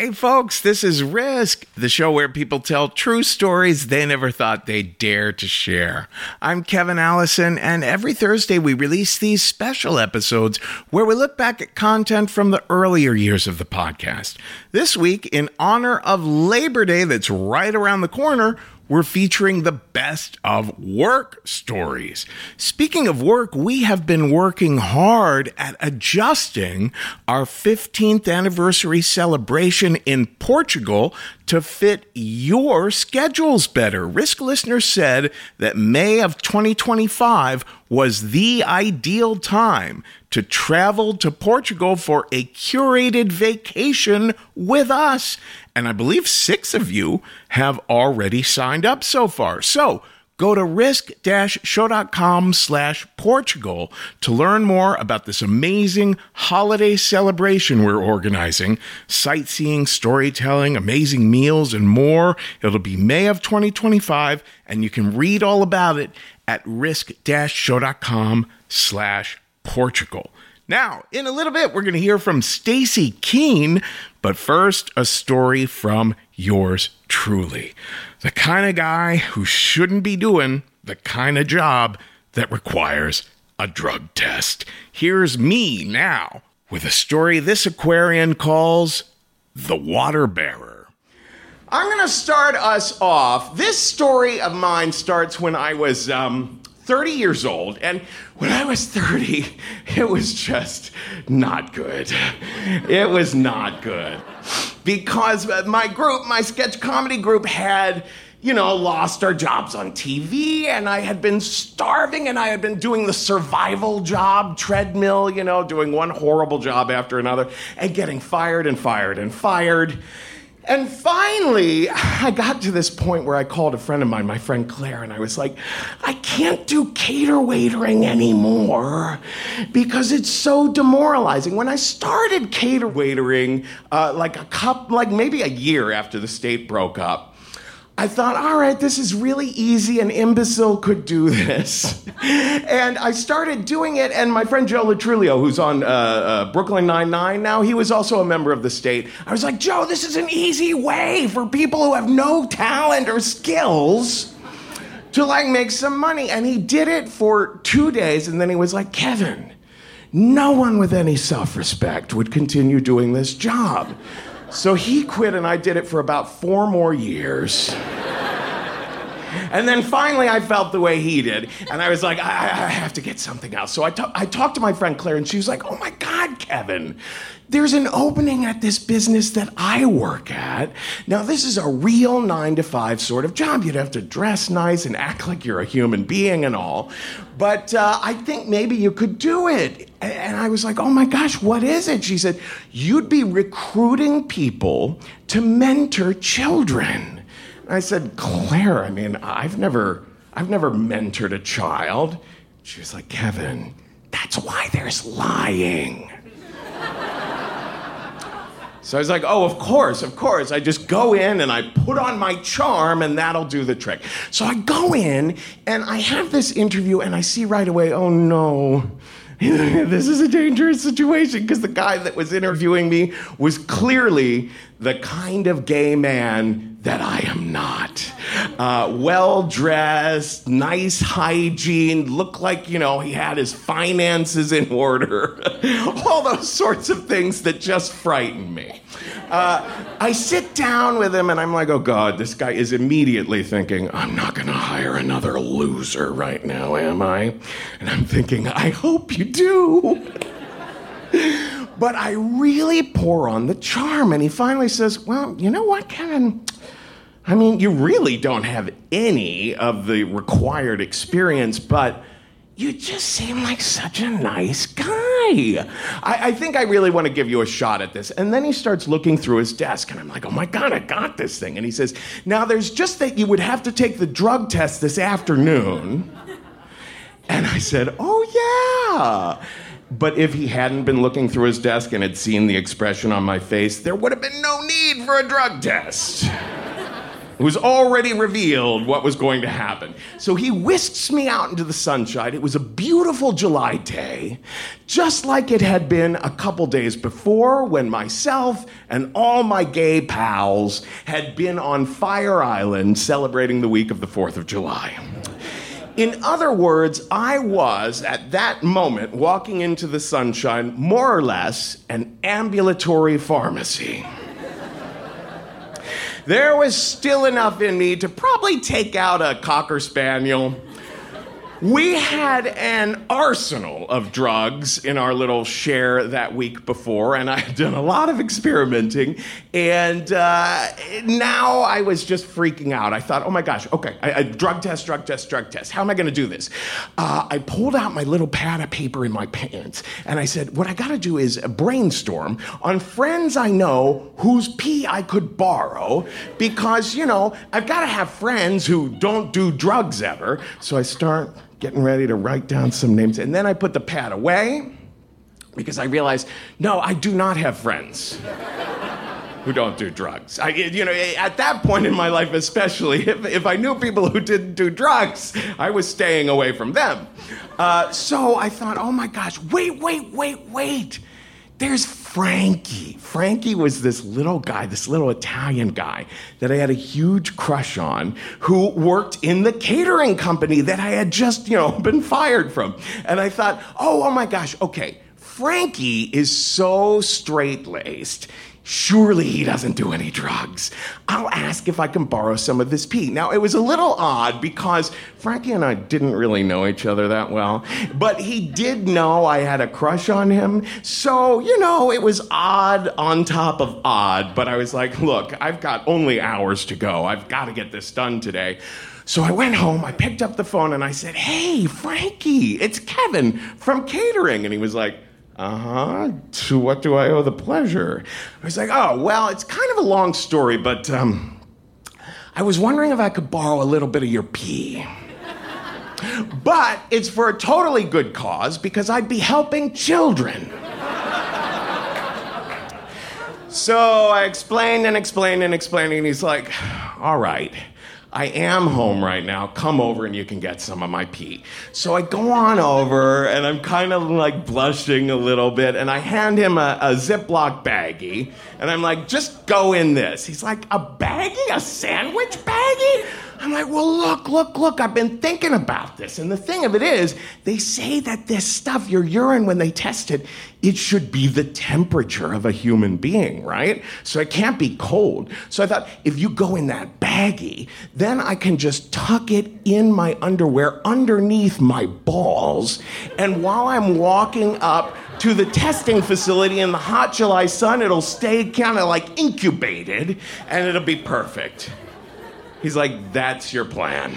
Hey folks, this is Risk, the show where people tell true stories they never thought they'd dare to share. I'm Kevin Allison, and every Thursday we release these special episodes where we look back at content from the earlier years of the podcast. This week, in honor of Labor Day that's right around the corner, we're featuring the best of work stories. Speaking of work, we have been working hard at adjusting our 15th anniversary celebration in Portugal to fit your schedules better. Risk listeners said that May of 2025 was the ideal time to travel to Portugal for a curated vacation with us. And I believe 6 of you have already signed up so far. So go to risk-show.com/Portugal to learn more about this amazing holiday celebration we're organizing. Sightseeing, storytelling, amazing meals, and more. It'll be May of 2025, and you can read all about it at risk-show.com/Portugal. Now, in a little bit, we're going to hear from Stacey Keene, but first, a story from yours truly. The kind of guy who shouldn't be doing the kind of job that requires a drug test. Here's me now with a story this Aquarian calls The Water Bearer. I'm going to start us off. This story of mine starts when I was 30 years old, and when I was 30, it was just not good. It was not good. Because my sketch comedy group had, lost our jobs on TV, and I had been starving, and I had been doing the survival job, treadmill, doing one horrible job after another, and getting fired and fired and fired. And finally, I got to this point where I called a friend of mine, my friend Claire, and I was like, I can't do cater waitering anymore because it's so demoralizing. When I started cater waitering, maybe a year after the state broke up, I thought, all right, this is really easy. An imbecile could do this. And I started doing it, and my friend Joe Latrulio, who's on Brooklyn Nine-Nine now, he was also a member of the state. I was like, Joe, this is an easy way for people who have no talent or skills to, make some money. And he did it for 2 days, and then he was like, Kevin, no one with any self-respect would continue doing this job. So he quit, and I did it for about 4 more years. And then finally I felt the way he did, and I was like, I have to get something else. So I talked to my friend Claire, and she was like, oh my God, Kevin, there's an opening at this business that I work at. Now, this is a real 9-to-5 sort of job. You'd have to dress nice and act like you're a human being and all. But I think maybe you could do it. And I was like, oh my gosh, what is it? She said, you'd be recruiting people to mentor children. And I said, Claire, I've never mentored a child. She was like, Kevin, that's why there's lying. So I was like, oh, of course. I just go in and I put on my charm and that'll do the trick. So I go in and I have this interview and I see right away, oh no, this is a dangerous situation, because the guy that was interviewing me was clearly the kind of gay man that I am not. Well-dressed, nice hygiene, looked like, he had his finances in order. All those sorts of things that just frighten me. I sit down with him and I'm like, oh God, this guy is immediately thinking, I'm not gonna hire another loser right now, am I? And I'm thinking, I hope you do. But I really pour on the charm, and he finally says, well, you know what, Kevin? You really don't have any of the required experience, but you just seem like such a nice guy. I think I really want to give you a shot at this. And then he starts looking through his desk, and I'm like, oh my God, I got this thing. And he says, now there's just that you would have to take the drug test this afternoon. And I said, oh yeah. But if he hadn't been looking through his desk and had seen the expression on my face, there would have been no need for a drug test. who's already revealed what was going to happen. So he whisks me out into the sunshine. It was a beautiful July day, just like it had been a couple days before when myself and all my gay pals had been on Fire Island celebrating the week of the 4th of July. In other words, I was, at that moment, walking into the sunshine, more or less, an ambulatory pharmacy. There was still enough in me to probably take out a Cocker Spaniel. We had an arsenal of drugs in our little share that week before, and I had done a lot of experimenting, and now I was just freaking out. I thought, oh my gosh, okay, drug test. How am I going to do this? I pulled out my little pad of paper in my pants, and I said, what I got to do is brainstorm on friends I know whose pee I could borrow, because, I've got to have friends who don't do drugs ever. So I start getting ready to write down some names. And then I put the pad away because I realized, no, I do not have friends who don't do drugs. At that point in my life especially, if I knew people who didn't do drugs, I was staying away from them. So I thought, oh my gosh, wait. There's Frankie. Frankie was this little guy, this little Italian guy that I had a huge crush on, who worked in the catering company that I had just, been fired from. And I thought, oh my gosh, okay, Frankie is so straight-laced. Surely he doesn't do any drugs. I'll ask if I can borrow some of this pee. Now, it was a little odd because Frankie and I didn't really know each other that well, but he did know I had a crush on him. So, it was odd on top of odd, but I was like, look, I've got only hours to go. I've got to get this done today. So I went home, I picked up the phone, and I said, hey, Frankie, it's Kevin from catering. And he was like, to what do I owe the pleasure? I was like, oh, well, it's kind of a long story, but I was wondering if I could borrow a little bit of your pee. But it's for a totally good cause because I'd be helping children. So I explained, and he's like, all right, I am home right now. Come over and you can get some of my pee. So I go on over, and I'm kind of like blushing a little bit, and I hand him a Ziploc baggie, and I'm like, just go in this. He's like, a baggie? A sandwich baggie? I'm like, well, look, I've been thinking about this. And the thing of it is, they say that this stuff, your urine, when they test it, it should be the temperature of a human being, right? So it can't be cold. So I thought, if you go in that baggie, then I can just tuck it in my underwear underneath my balls. And while I'm walking up to the testing facility in the hot July sun, it'll stay kind of like incubated, and it'll be perfect. He's like, that's your plan.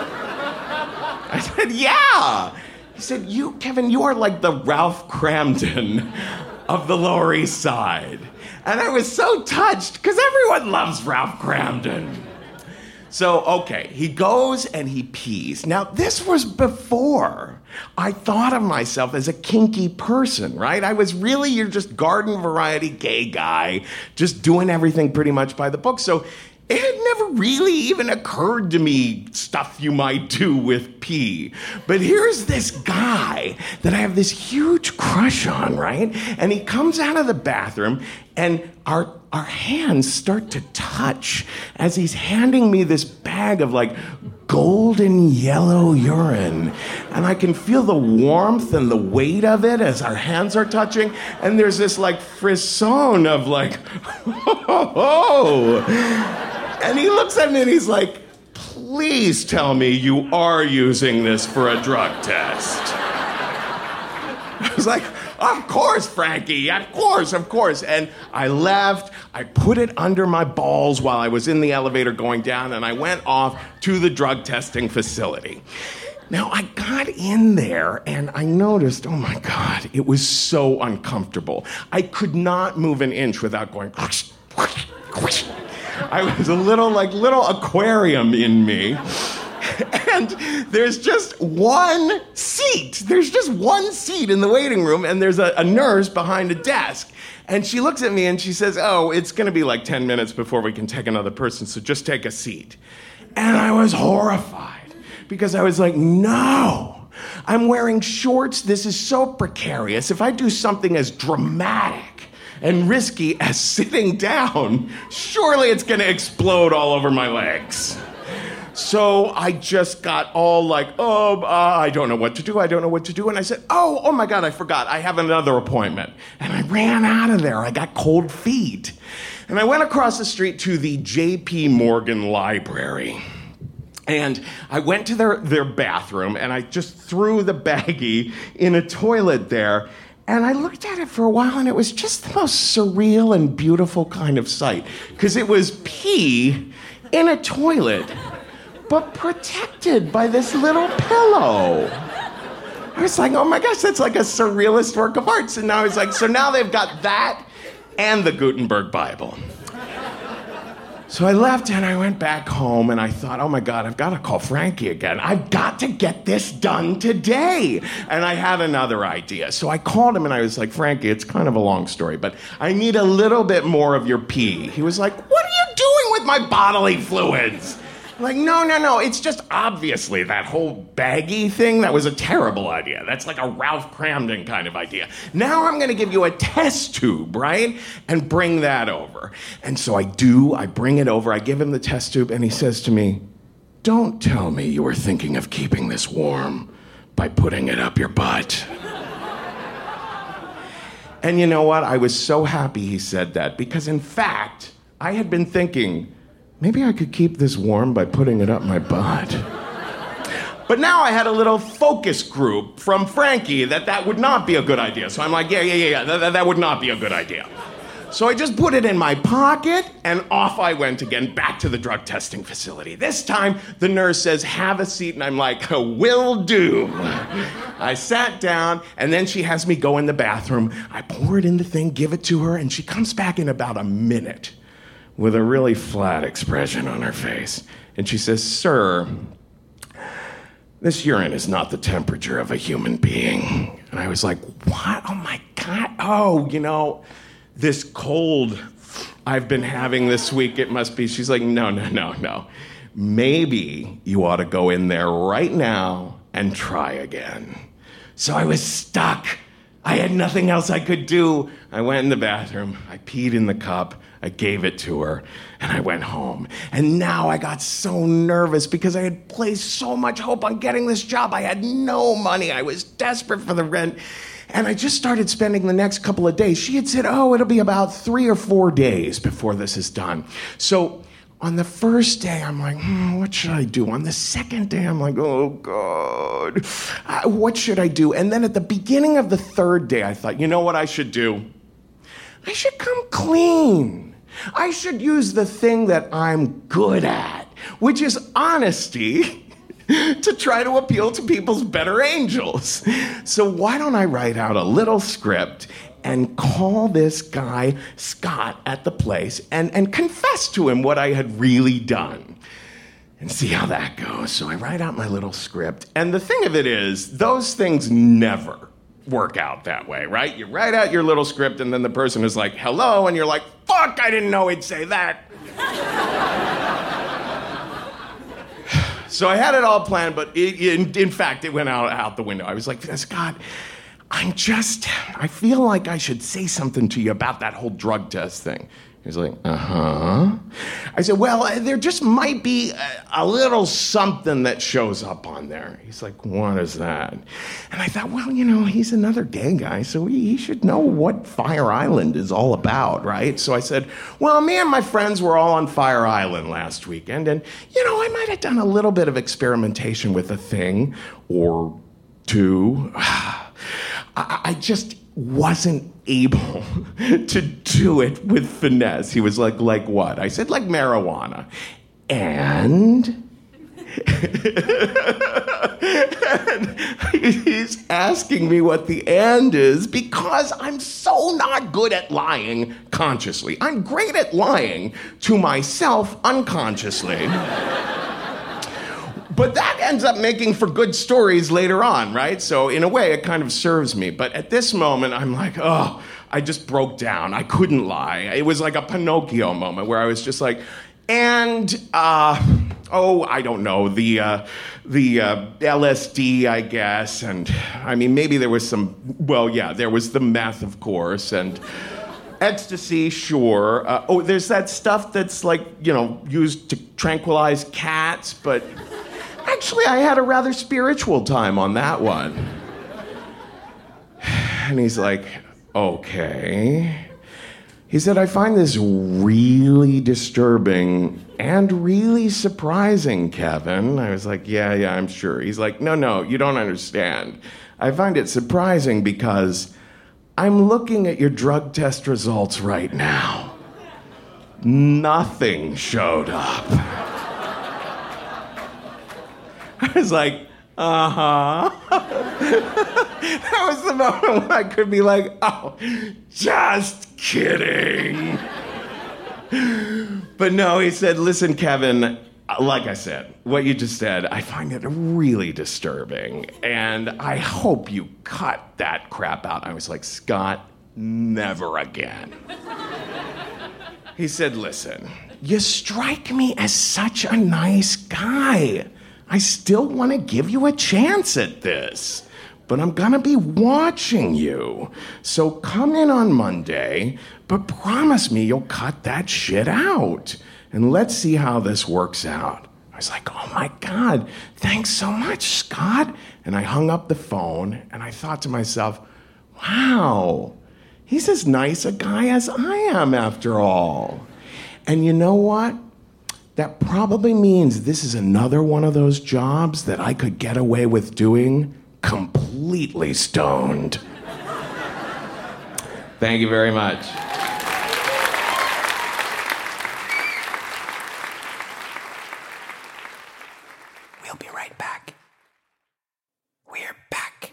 I said, yeah. He said, Kevin, you are like the Ralph Cramden of the Lower East Side. And I was so touched because everyone loves Ralph Cramden. So, okay, he goes and he pees. Now, this was before I thought of myself as a kinky person, right? I was really your just garden variety gay guy, just doing everything pretty much by the book. So it had never really even occurred to me stuff you might do with pee. But here's this guy that I have this huge crush on, right? And he comes out of the bathroom, and our hands start to touch as he's handing me this bag of like golden yellow urine. And I can feel the warmth and the weight of it as our hands are touching. And there's this like frisson of like, oh. And he looks at me and he's like, please tell me you are using this for a drug test. I was like, of course, Frankie, of course. And I left, I put it under my balls while I was in the elevator going down, and I went off to the drug testing facility. Now, I got in there, and I noticed, oh my God, it was so uncomfortable. I could not move an inch without going, whoosh, whoosh, whoosh. I was a little aquarium in me. And there's just one seat. There's just one seat in the waiting room, and there's a nurse behind a desk. And she looks at me and she says, oh, it's going to be like 10 minutes before we can take another person, so just take a seat. And I was horrified because I was like, no, I'm wearing shorts. This is so precarious. If I do something as dramatic and risky as sitting down, surely it's going to explode all over my legs. So I just got all like, I don't know what to do. And I said, oh my God, I forgot. I have another appointment. And I ran out of there. I got cold feet. And I went across the street to the J.P. Morgan Library. And I went to their bathroom, and I just threw the baggie in a toilet there. And I looked at it for a while, and it was just the most surreal and beautiful kind of sight. Because it was pee in a toilet, but protected by this little pillow. I was like, oh my gosh, that's like a surrealist work of art. So now I was like, so now they've got that and the Gutenberg Bible. So I left and I went back home and I thought, oh my God, I've got to call Frankie again. I've got to get this done today. And I had another idea. So I called him and I was like, Frankie, it's kind of a long story, but I need a little bit more of your pee. He was like, what are you doing with my bodily fluids? I'm like, no, it's just obviously that whole baggy thing, that was a terrible idea. That's like a Ralph Cramden kind of idea. Now I'm going to give you a test tube, right? And bring that over. And so I bring it over, I give him the test tube, and he says to me, don't tell me you were thinking of keeping this warm by putting it up your butt. And you know what? I was so happy he said that, because in fact, I had been thinking, maybe I could keep this warm by putting it up my butt. But now I had a little focus group from Frankie that would not be a good idea. So I'm like, yeah, that would not be a good idea. So I just put it in my pocket, and off I went again, back to the drug testing facility. This time, the nurse says, have a seat, and I'm like, will do. I sat down, and then she has me go in the bathroom. I pour it in the thing, give it to her, and she comes back in about a minute with a really flat expression on her face. And she says, sir, this urine is not the temperature of a human being. And I was like, what? Oh my God. Oh, this cold I've been having this week, it must be. She's like, no. Maybe you ought to go in there right now and try again. So I was stuck. I had nothing else I could do. I went in the bathroom. I peed in the cup. I gave it to her, and I went home. And now I got so nervous because I had placed so much hope on getting this job. I had no money. I was desperate for the rent. And I just started spending the next couple of days. She had said, it'll be about 3 or 4 days before this is done. So on the first day, I'm like, what should I do? On the second day, I'm like, oh, God, what should I do? And then at the beginning of the third day, I thought, you know what I should do? I should come clean. I should use the thing that I'm good at, which is honesty, to try to appeal to people's better angels. So why don't I write out a little script and call this guy, Scott, at the place and confess to him what I had really done and see how that goes. So I write out my little script. And the thing of it is, those things never work out that way, right? You write out your little script and then the person is like, hello, and you're like, fuck, I didn't know he'd say that. So I had it all planned, but in fact, it went out the window. I was like, Scott, I feel like I should say something to you about that whole drug test thing. He's like, uh-huh. I said, well, there just might be a little something that shows up on there. He's like, what is that? And I thought, well, he's another gay guy, so he should know what Fire Island is all about, right? So I said, well, me and my friends were all on Fire Island last weekend, and, I might have done a little bit of experimentation with a thing or two. I just wasn't able to do it with finesse. He was like what? I said, like marijuana. And he's asking me what the and is because I'm so not good at lying consciously. I'm great at lying to myself unconsciously. But that ends up making for good stories later on, right? So in a way, it kind of serves me. But at this moment, I'm like, oh, I just broke down. I couldn't lie. It was like a Pinocchio moment where I was just like, I don't know, the LSD, I guess, and I mean, maybe there was there was the meth, of course, and ecstasy, sure. There's that stuff that's like, used to tranquilize cats, but actually I had a rather spiritual time on that one. And he's like, okay. He said, I find this really disturbing and really surprising, Kevin. I was like, yeah, I'm sure. He's like, no, you don't understand. I find it surprising because I'm looking at your drug test results right now. Nothing showed up. I was like, uh-huh. That was the moment when I could be like, oh, just kidding. But no, he said, listen, Kevin, like I said, what you just said, I find it really disturbing, and I hope you cut that crap out. I was like, Scott, never again. He said, listen, you strike me as such a nice guy. I still want to give you a chance at this, but I'm going to be watching you. So come in on Monday, but promise me you'll cut that shit out. And let's see how this works out. I was like, oh my God, thanks so much, Scott. And I hung up the phone, and I thought to myself, wow, he's as nice a guy as I am after all. And you know what? That probably means this is another one of those jobs that I could get away with doing completely stoned. Thank you very much. We'll be right back. We're back.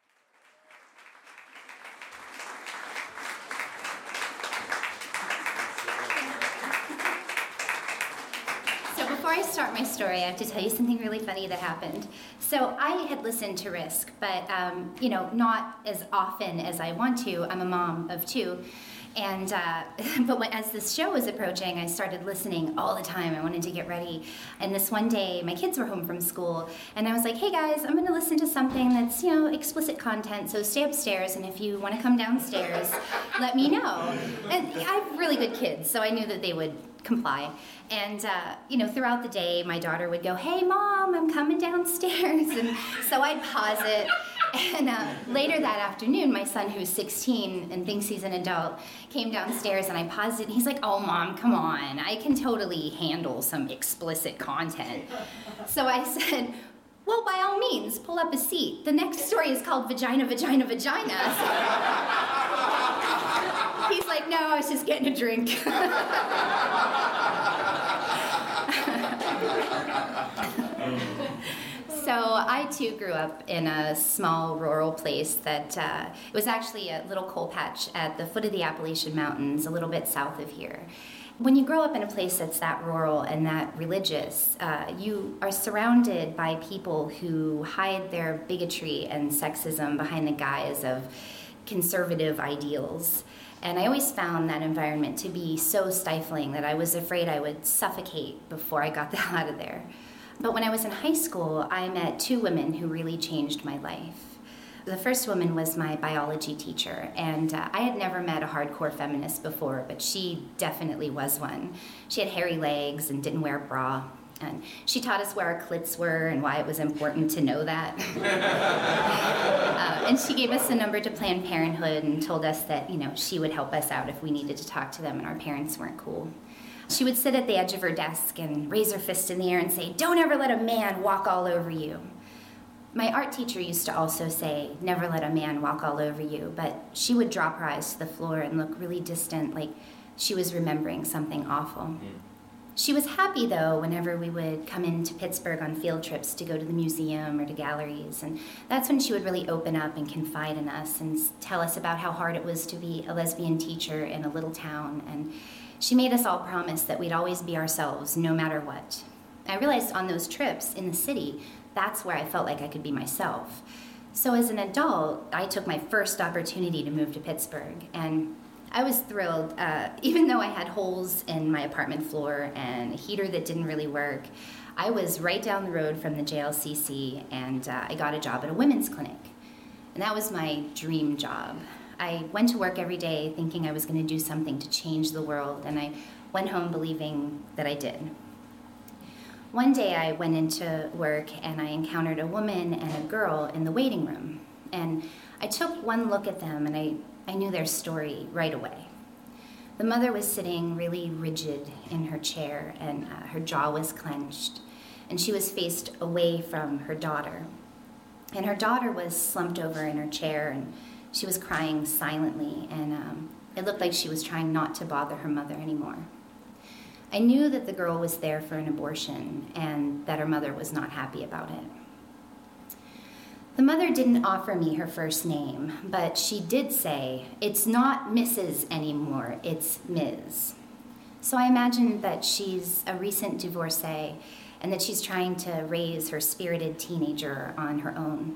So before I start my story, I have to tell you something really funny that happened. So I had listened to Risk, but not as often as I want to. I'm a mom of two. And as this show was approaching, I started listening all the time. I wanted to get ready. And this one day, my kids were home from school, and I was like, hey guys, I'm going to listen to something that's, explicit content, so stay upstairs, and if you want to come downstairs, let me know. And I have really good kids, so I knew that they would comply. And, throughout the day, my daughter would go, hey, Mom, I'm coming downstairs. And so I'd pause it. And later that afternoon, my son, who's 16 and thinks he's an adult, came downstairs, and I paused it, and he's like, oh, Mom, come on. I can totally handle some explicit content. So I said, well, by all means, pull up a seat. The next story is called Vagina, Vagina, Vagina. He's like, no, I was just getting a drink. So I, too, grew up in a small rural place that it was actually a little coal patch at the foot of the Appalachian Mountains, a little bit south of here. When you grow up in a place that's that rural and that religious, you are surrounded by people who hide their bigotry and sexism behind the guise of conservative ideals. And I always found that environment to be so stifling that I was afraid I would suffocate before I got the hell out of there. But when I was in high school, I met two women who really changed my life. The first woman was my biology teacher, and I had never met a hardcore feminist before, but she definitely was one. She had hairy legs and didn't wear a bra, and she taught us where our clits were and why it was important to know that. And she gave us a number to Planned Parenthood and told us that, she would help us out if we needed to talk to them and our parents weren't cool. She would sit at the edge of her desk and raise her fist in the air and say, don't ever let a man walk all over you. My art teacher used to also say, never let a man walk all over you, but she would drop her eyes to the floor and look really distant, like she was remembering something awful. She was happy, though, whenever we would come into Pittsburgh on field trips to go to the museum or to galleries, and that's when she would really open up and confide in us and tell us about how hard it was to be a lesbian teacher in a little town, and she made us all promise that we'd always be ourselves, no matter what. I realized on those trips in the city, that's where I felt like I could be myself. So as an adult, I took my first opportunity to move to Pittsburgh, and I was thrilled, even though I had holes in my apartment floor and a heater that didn't really work. I was right down the road from the JLCC, and I got a job at a women's clinic. And that was my dream job. I went to work every day thinking I was going to do something to change the world, and I went home believing that I did. One day I went into work and I encountered a woman and a girl in the waiting room. And I took one look at them and I knew their story right away. The mother was sitting really rigid in her chair, and her jaw was clenched, and she was faced away from her daughter. And her daughter was slumped over in her chair, and she was crying silently, and it looked like she was trying not to bother her mother anymore. I knew that the girl was there for an abortion and that her mother was not happy about it. The mother didn't offer me her first name, but she did say, "It's not Mrs. anymore, it's Ms." So I imagined that she's a recent divorcee and that she's trying to raise her spirited teenager on her own.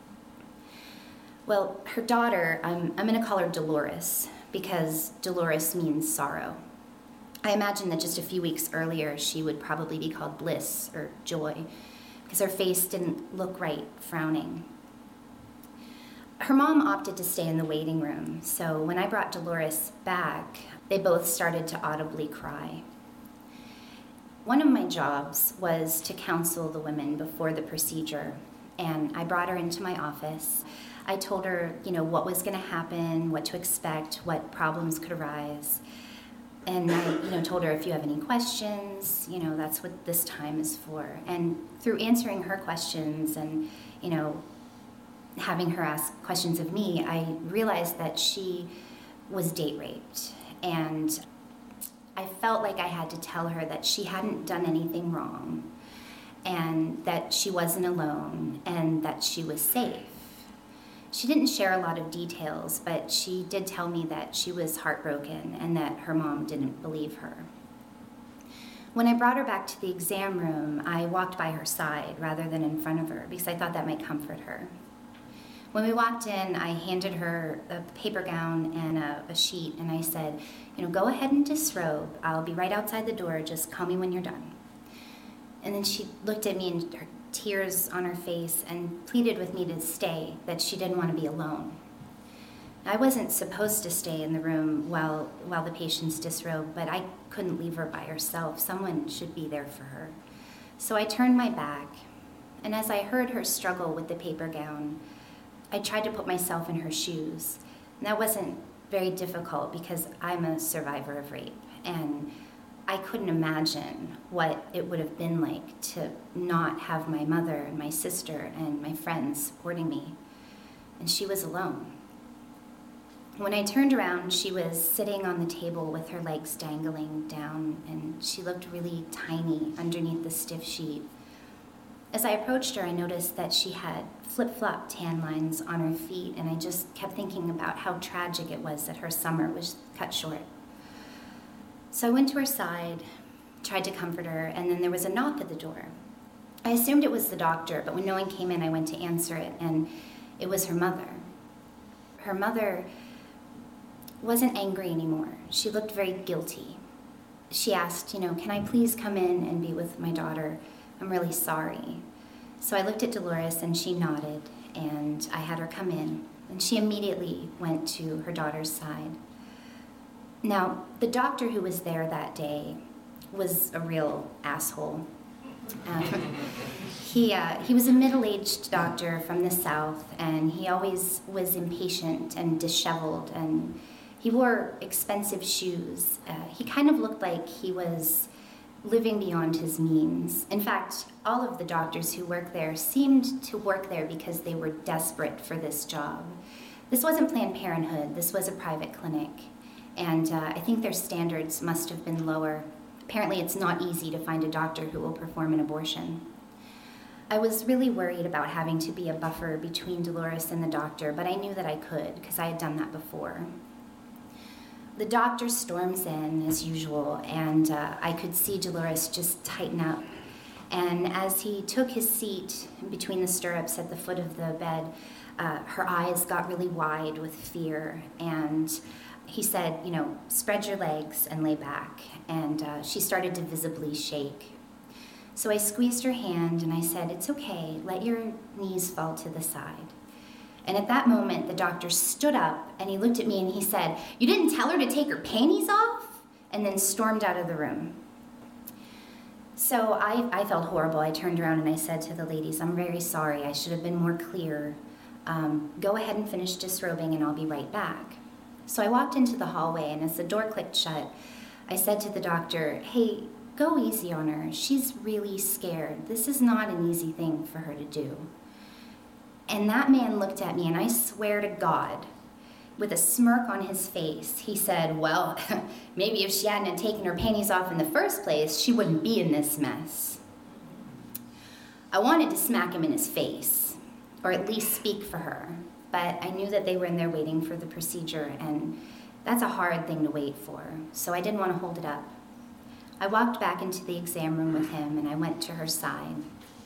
Well, her daughter, I'm going to call her Dolores, because Dolores means sorrow. I imagine that just a few weeks earlier, she would probably be called Bliss or Joy, because her face didn't look right, frowning. Her mom opted to stay in the waiting room, so when I brought Dolores back, they both started to audibly cry. One of my jobs was to counsel the women before the procedure, and I brought her into my office. I told her, what was going to happen, what to expect, what problems could arise. And I, told her, if you have any questions, that's what this time is for. And through answering her questions and, having her ask questions of me, I realized that she was date raped. And I felt like I had to tell her that she hadn't done anything wrong, and that she wasn't alone, and that she was safe. She didn't share a lot of details, but she did tell me that she was heartbroken and that her mom didn't believe her. When I brought her back to the exam room, I walked by her side rather than in front of her because I thought that might comfort her. When we walked in, I handed her a paper gown and a sheet, and I said, go ahead and disrobe. I'll be right outside the door. Just call me when you're done. And then she looked at me, and her tears on her face, and pleaded with me to stay, that she didn't want to be alone. I wasn't supposed to stay in the room while the patients disrobed, but I couldn't leave her by herself. Someone should be there for her. So I turned my back, and as I heard her struggle with the paper gown, I tried to put myself in her shoes. And that wasn't very difficult because I'm a survivor of rape, and I couldn't imagine what it would have been like to not have my mother and my sister and my friends supporting me. And she was alone. When I turned around, she was sitting on the table with her legs dangling down, and she looked really tiny underneath the stiff sheet. As I approached her, I noticed that she had flip-flop tan lines on her feet, and I just kept thinking about how tragic it was that her summer was cut short. So I went to her side, tried to comfort her, and then there was a knock at the door. I assumed it was the doctor, but when no one came in, I went to answer it, and it was her mother. Her mother wasn't angry anymore. She looked very guilty. She asked, can I please come in and be with my daughter? I'm really sorry. So I looked at Dolores, and she nodded, and I had her come in, and she immediately went to her daughter's side. Now, the doctor who was there that day was a real asshole. He was a middle-aged doctor from the South, and he always was impatient and disheveled, and he wore expensive shoes. He kind of looked like he was living beyond his means. In fact, all of the doctors who worked there seemed to work there because they were desperate for this job. This wasn't Planned Parenthood. This was a private clinic. And I think their standards must have been lower. Apparently, it's not easy to find a doctor who will perform an abortion. I was really worried about having to be a buffer between Dolores and the doctor, but I knew that I could because I had done that before. The doctor storms in, as usual, and I could see Dolores just tighten up. And as he took his seat between the stirrups at the foot of the bed, her eyes got really wide with fear. And he said, spread your legs and lay back. And she started to visibly shake. So I squeezed her hand and I said, it's okay, let your knees fall to the side. And at that moment, the doctor stood up and he looked at me and he said, you didn't tell her to take her panties off? And then stormed out of the room. So I felt horrible. I turned around and I said to the ladies, I'm very sorry, I should have been more clear. Go ahead and finish disrobing and I'll be right back. So I walked into the hallway and as the door clicked shut, I said to the doctor, hey, go easy on her. She's really scared. This is not an easy thing for her to do. And that man looked at me and I swear to God, with a smirk on his face, he said, well, maybe if she hadn't taken her panties off in the first place, she wouldn't be in this mess. I wanted to smack him in his face, or at least speak for her, but I knew that they were in there waiting for the procedure, and that's a hard thing to wait for, so I didn't want to hold it up. I walked back into the exam room with him, and I went to her side.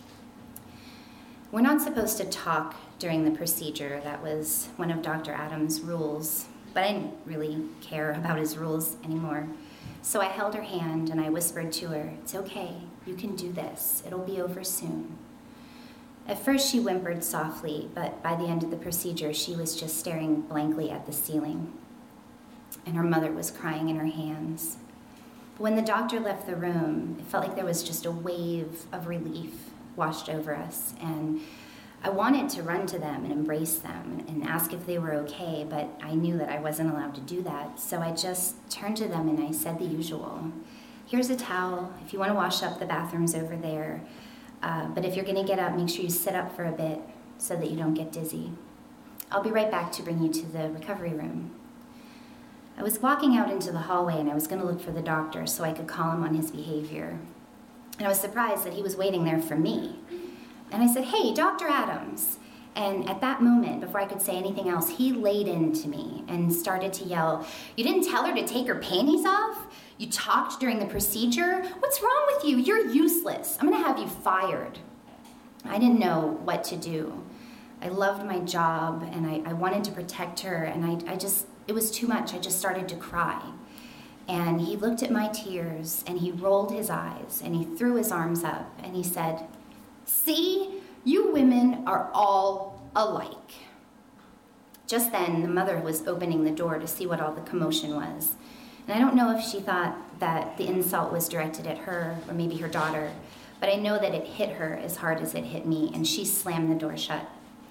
We're not supposed to talk during the procedure. That was one of Dr. Adams' rules, but I didn't really care about his rules anymore. So I held her hand and I whispered to her, it's okay, you can do this. It'll be over soon. At first she whimpered softly, but by the end of the procedure, she was just staring blankly at the ceiling. And her mother was crying in her hands. But when the doctor left the room, it felt like there was just a wave of relief washed over us, and I wanted to run to them and embrace them and ask if they were okay, but I knew that I wasn't allowed to do that, so I just turned to them and I said the usual. Here's a towel, if you want to wash up, the bathroom's over there, but if you're going to get up, make sure you sit up for a bit so that you don't get dizzy. I'll be right back to bring you to the recovery room. I was walking out into the hallway and I was going to look for the doctor so I could call him on his behavior. And I was surprised that he was waiting there for me. And I said, hey, Dr. Adams. And at that moment, before I could say anything else, he laid into me and started to yell, you didn't tell her to take her panties off? You talked during the procedure? What's wrong with you? You're useless. I'm gonna have you fired. I didn't know what to do. I loved my job and I wanted to protect her, and it was too much. I just started to cry. And he looked at my tears and he rolled his eyes and he threw his arms up and he said, see, you women are all alike. Just then, the mother was opening the door to see what all the commotion was. And I don't know if she thought that the insult was directed at her or maybe her daughter, but I know that it hit her as hard as it hit me, and she slammed the door shut.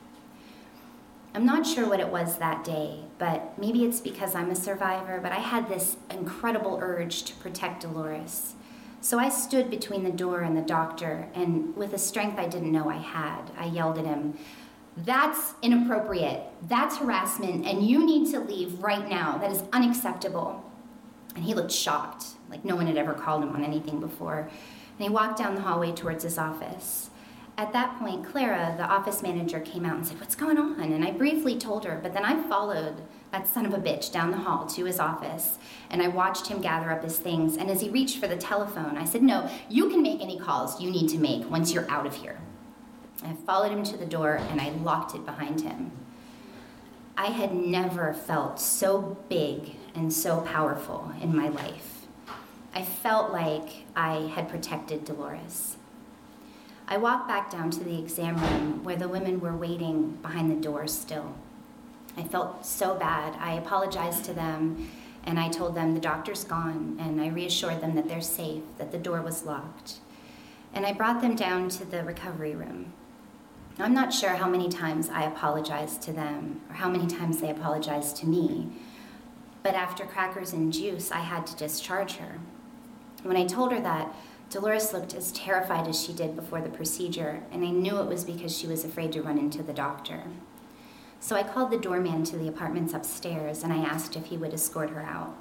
I'm not sure what it was that day, but maybe it's because I'm a survivor, but I had this incredible urge to protect Dolores. So I stood between the door and the doctor, and with a strength I didn't know I had, I yelled at him, that's inappropriate, that's harassment, and you need to leave right now. That is unacceptable. And he looked shocked, like no one had ever called him on anything before. And he walked down the hallway towards his office. At that point, Clara, the office manager, came out and said, what's going on? And I briefly told her, but then I followed that son of a bitch down the hall to his office, and I watched him gather up his things, and as he reached for the telephone, I said, no, you can make any calls you need to make once you're out of here. I followed him to the door, and I locked it behind him. I had never felt so big and so powerful in my life. I felt like I had protected Dolores. I walked back down to the exam room where the women were waiting behind the door still. I felt so bad. I apologized to them, and I told them the doctor's gone, and I reassured them that they're safe, that the door was locked. And I brought them down to the recovery room. I'm not sure how many times I apologized to them or how many times they apologized to me, but after crackers and juice, I had to discharge her. When I told her that, Dolores looked as terrified as she did before the procedure, and I knew it was because she was afraid to run into the doctor. So I called the doorman to the apartments upstairs, and I asked if he would escort her out.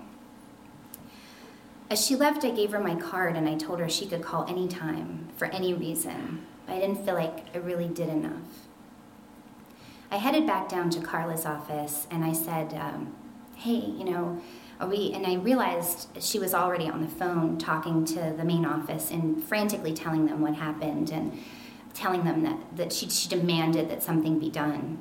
As she left, I gave her my card, and I told her she could call anytime, for any reason, but I didn't feel like I really did enough. I headed back down to Carla's office, and I said, hey, And I realized she was already on the phone talking to the main office and frantically telling them what happened and telling them that she demanded that something be done.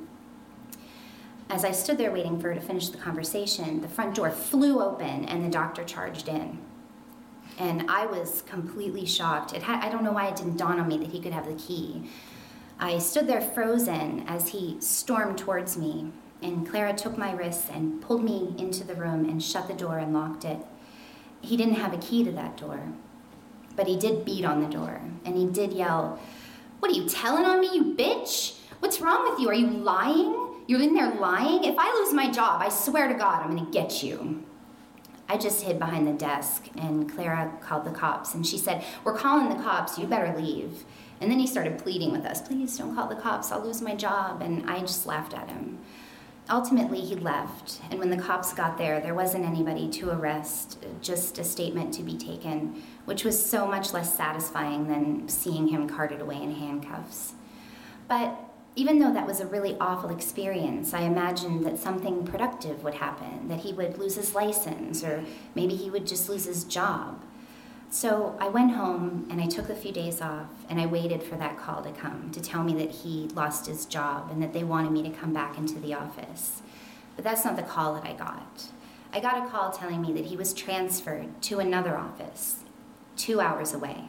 As I stood there waiting for her to finish the conversation, the front door flew open and the doctor charged in. And I was completely shocked. I don't know why it didn't dawn on me that he could have the key. I stood there frozen as he stormed towards me, and Clara took my wrists and pulled me into the room and shut the door and locked it. He didn't have a key to that door, but he did beat on the door, and he did yell, "What are you telling on me, you bitch? What's wrong with you? Are you lying? You're in there lying? If I lose my job, I swear to God, I'm gonna get you." I just hid behind the desk, and Clara called the cops, and she said, "We're calling the cops, you better leave." And then he started pleading with us, "Please don't call the cops, I'll lose my job." And I just laughed at him. Ultimately, he left, and when the cops got there, there wasn't anybody to arrest, just a statement to be taken, which was so much less satisfying than seeing him carted away in handcuffs. But even though that was a really awful experience, I imagined that something productive would happen, that he would lose his license, or maybe he would just lose his job. So I went home and I took a few days off and I waited for that call to come to tell me that he lost his job and that they wanted me to come back into the office. But that's not the call that I got. I got a call telling me that he was transferred to another office 2 hours away.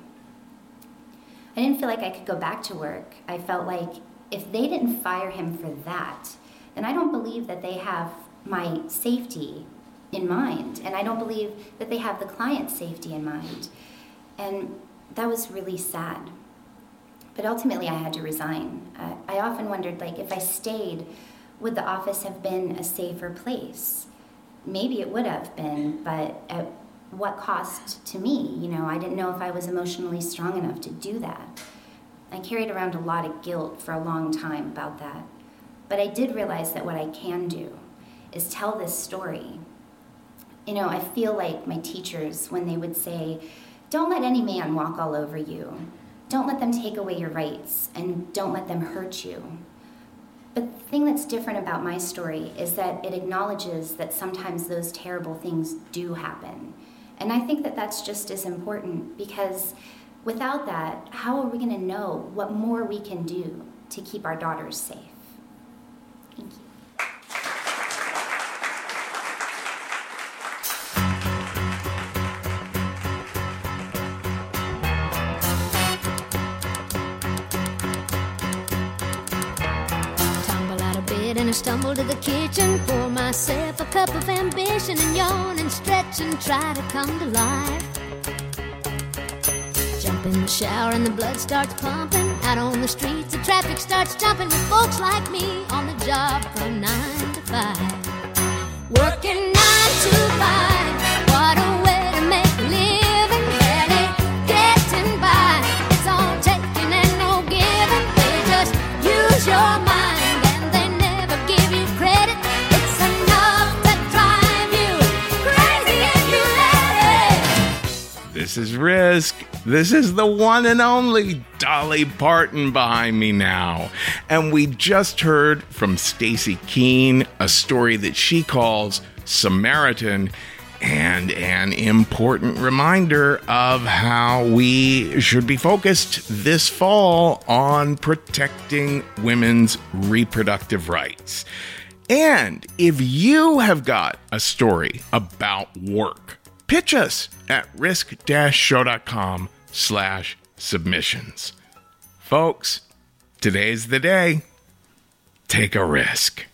I didn't feel like I could go back to work. I felt like if they didn't fire him for that, then I don't believe that they have my safety in mind, and I don't believe that they have the client's safety in mind. And that was really sad. But ultimately I had to resign. I often wondered, if I stayed, would the office have been a safer place? Maybe it would have been, but at what cost to me? I didn't know if I was emotionally strong enough to do that. I carried around a lot of guilt for a long time about that. But I did realize that what I can do is tell this story. I feel like my teachers when they would say, "Don't let any man walk all over you. Don't let them take away your rights, and don't let them hurt you." But the thing that's different about my story is that it acknowledges that sometimes those terrible things do happen. And I think that that's just as important, because without that, how are we going to know what more we can do to keep our daughters safe? Thank you. And I stumble to the kitchen, pour myself a cup of ambition, and yawn and stretch and try to come to life. Jump in the shower and the blood starts pumping. Out on the streets the traffic starts jumping, with folks like me on the job from 9 to 5. Working 9 to 5, what a way to make a living. Barely getting by, it's all taking and no giving. They just use your mind. This is Risk. This is the one and only Dolly Parton behind me now. And we just heard from Stacey Keene, a story that she calls Samaritan, and an important reminder of how we should be focused this fall on protecting women's reproductive rights. And if you have got a story about work, pitch us at risk-show.com/submissions. Folks, today's the day. Take a risk.